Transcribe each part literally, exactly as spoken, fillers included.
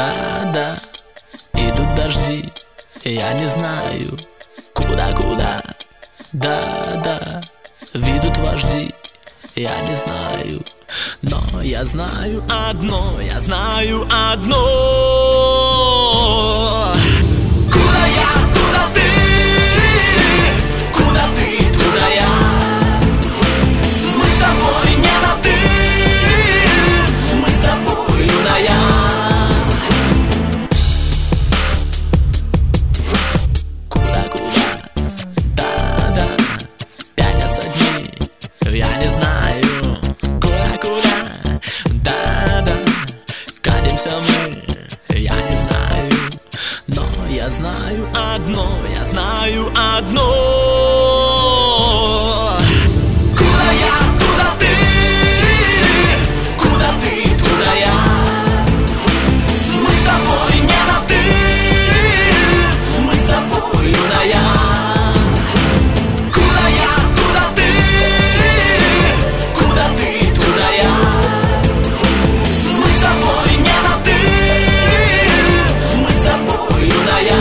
Да-да, идут дожди, я не знаю, куда-куда. Да-да, ведут вожди, я не знаю, но я знаю одно, я знаю одно. Куда я, куда ты, куда ты, туда я. Мы с тобой не на ты, мы с тобой на я. Куда-куда, да-да, пятятся дни, я не знаю, куда-куда, да-да, катимся мы, я не знаю, но я знаю одно, я знаю одно. Куда я, куда ты, куда ты, туда я. Мы с тобой не на ты, мы с тобой на я. Куда я, куда ты, куда ты, туда я. Мы с тобой не на ты, мы с тобой на я.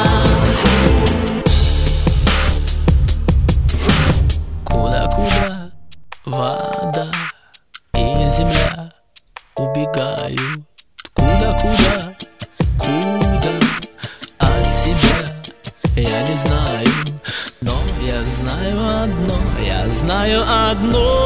Куда-куда вода и земля убегают. Куда-куда, куда от себя, я не знаю, но я знаю одно, я знаю одно.